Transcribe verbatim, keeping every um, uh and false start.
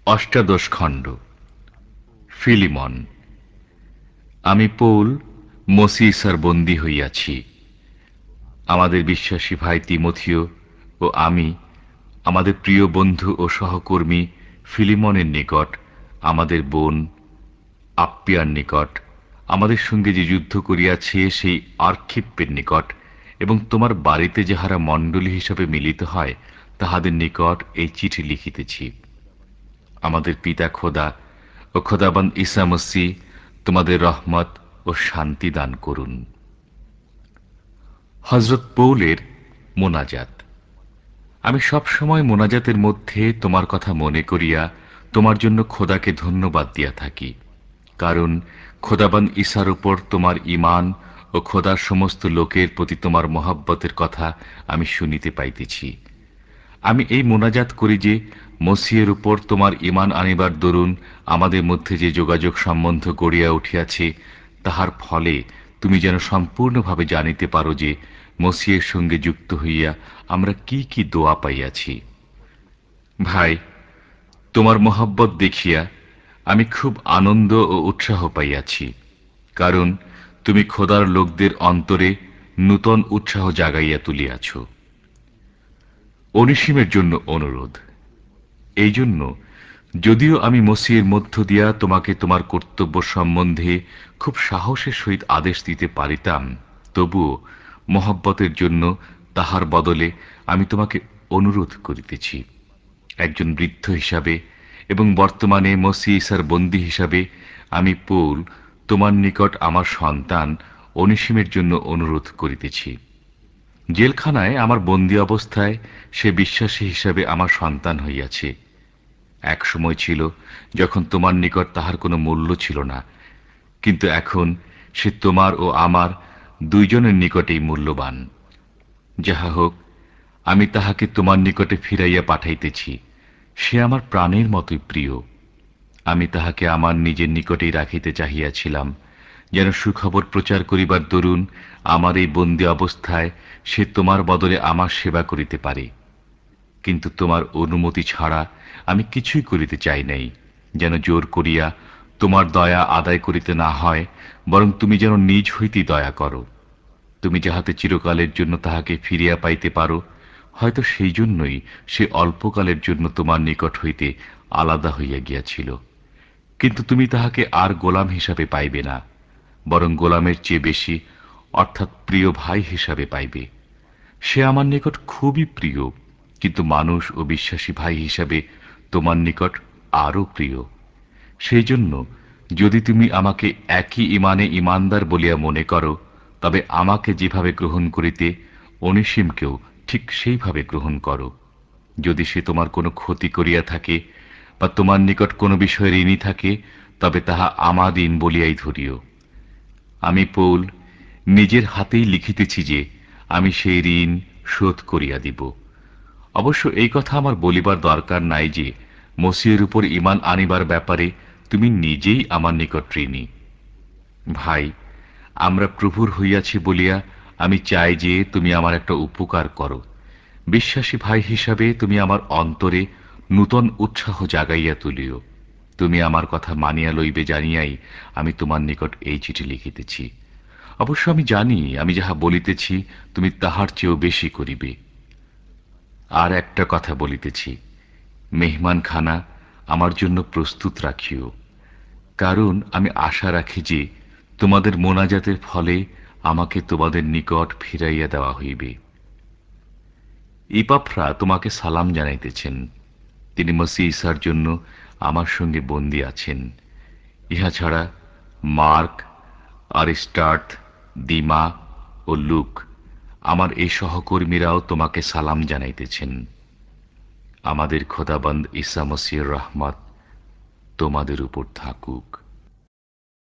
অষ্টাদশ খণ্ড ফিলিমন। আমি পৌল মসিসার বন্দী হইয়াছি। আমাদের বিশ্বাসী ভাই তিমথিও ও আমি আমাদের প্রিয় বন্ধু ও সহকর্মী ফিলিমনের নিকট, আমাদের বোন আপ্পিয়ার নিকট, আমাদের সঙ্গে যে যুদ্ধ করিয়াছে সেই আর্খিপ্পের নিকট, এবং তোমার বাড়িতে যাহারা মণ্ডলী হিসাবে মিলিত হয় তাহাদের নিকট এই চিঠি লিখিতেছি। আমাদের পিতা খোদা ও খোদাবান ঈসা মসীহ তোমাদের রহমত ও শান্তি দান করুন। হযরত পৌলের মোনাজাত। আমি সব সময় মোনাজাতের মধ্যে তোমার কথা মনে করিয়া তোমার জন্য খোদাকে ধন্যবাদ দিয়া থাকি, কারণ খোদাবান ঈসার উপর তোমার ঈমান ও খোদার সমস্ত লোকের প্রতি তোমার মহব্বতের কথা আমি শুনিতে পাইতেছি। আমি এই মোনাজাত করি যে মসিহের উপর তোমার ঈমান আনিবার দরুন আমাদের মধ্যে যে যোগাযোগ সম্বন্ধ গড়িয়া উঠিয়াছে, তাহার ফলে তুমি যেন সম্পূর্ণভাবে জানিতে পারো যে মসিহের সঙ্গে যুক্ত হইয়া আমরা কি কি দোয়া পাইয়াছি। ভাই, তোমার মহব্বত দেখিয়া আমি খুব আনন্দ ও উৎসাহ পাইয়াছি, কারণ তুমি খোদার লোকদের অন্তরে নূতন উৎসাহ জাগাইয়া তুলিয়াছ। অনিসিমের জন্য অনুরোধ। এই জন্য, যদিও আমি মসিহের মধ্য দিয়া তোমাকে তোমার কর্তব্য সম্বন্ধে খুব সাহসের সহিত আদেশ দিতে পারিতাম, তবুও মহব্বতের জন্য তাহার বদলে আমি তোমাকে অনুরোধ করিতেছি। একজন বৃদ্ধ হিসাবে এবং বর্তমানে মসিহ ঈসার বন্দী হিসাবে আমি পৌল তোমার নিকট আমার সন্তান অনিসিমের জন্য অনুরোধ করিতেছি। জেলখানায় আমার বন্দী অবস্থায় সে বিশ্বাসী হিসাবে আমার সন্তান হইয়াছে। এক সময় ছিল যখন তোমার নিকট তাহার কোনো মূল্য ছিল না, কিন্তু এখন সে তোমার ও আমার দুইজনের নিকটেই মূল্যবান। যাহা হোক, আমি তাহাকে তোমার নিকটে ফিরাইয়া পাঠাইতেছি। সে আমার প্রাণের মতোই প্রিয়। আমি তাহাকে আমার নিজের নিকটেই রাখিতে চাহিয়াছিলাম, যেন সুখবর প্রচার করিবার দরুন আমার এই বন্দী অবস্থায় সে তোমার বদলে আমার সেবা করিতে পারে। কিন্তু তোমার অনুমতি ছাড়া আমি কিছুই করিতে চাই নাই, যেন জোর করিয়া তোমার দয়া আদায় করিতে না হয়, বরং তুমি যেন নিজ হইতেই দয়া করো। তুমি যাহাতে চিরকালের জন্য তাহাকে ফিরিয়া পাইতে পারো, হয়তো সেই জন্যই সে অল্পকালের জন্য তোমার নিকট হইতে আলাদা হইয়া গিয়াছিল। কিন্তু তুমি তাহাকে আর গোলাম হিসাবে পাইবে না, বরং গোলামের চেয়ে বেশি, অর্থাৎ প্রিয় ভাই হিসাবে পাইবে। সে আমার নিকট খুবই প্রিয়, কিন্তু মানুষ ও বিশ্বাসী ভাই হিসাবে তোমার নিকট আরও প্রিয়। সেই জন্য যদি তুমি আমাকে একই ইমানে ইমানদার বলিয়া মনে করো, তবে আমাকে যেভাবে গ্রহণ করিতে অনিসিমকেও ঠিক সেইভাবে গ্রহণ করো। যদি সে তোমার কোনো ক্ষতি করিয়া থাকে বা তোমার নিকট কোনো বিষয়ে ঋণী থাকে, তবে তাহা আমার ঋণ বলিয়াই ধরিও। আমি পৌল নিজের হাতেই লিখিতেছি যে আমি সেই ঋণ শোধ করিয়া দিব। অবশ্য এই কথা আমার বলিবার দরকার নাই যে মসিহের উপর ঈমান আনিবার ব্যাপারে তুমি নিজেই আমার নিকট ঋণী। ভাই, আমরা প্রভুর হইয়াছি বলিয়া আমি চাই যে তুমি আমার একটা উপকার করো। বিশ্বাসী ভাই হিসাবে তুমি আমার অন্তরে নূতন উৎসাহ জাগাইয়া তুলিও। তুমি আমার কথা মানিয়া লইবে জানিয়াই আমি তোমার নিকট এই চিঠি লিখিতেছি। অবশ্য আমি জানি আমি যাহা বলিতেছি তুমি তাহার চেয়েও বেশি করিবে। আর একটা কথা বলিতেছি, মেহমানখানা আমার জন্য প্রস্তুত রাখিও, কারণ আমি আশা রাখি যে তোমাদের মোনাজাতের ফলে আমাকে তোমাদের নিকট ফিরাইয়া দেওয়া হইবে। ইপাফ্রা তোমাকে সালাম জানাইতেছেন। তিনি মসিহ ঈসার জন্য আমার সঙ্গে বন্দী আছেন। ইহা ছাড়া মার্ক, আরিস্টার্থ, দিমা ও লুক আমার এই সহকর্মীরাও তোমাকে সালাম জানাইতেছেন। আমাদের খোদাবন্দ ঈসা মসিহের রহমত তোমাদের উপর থাকুক।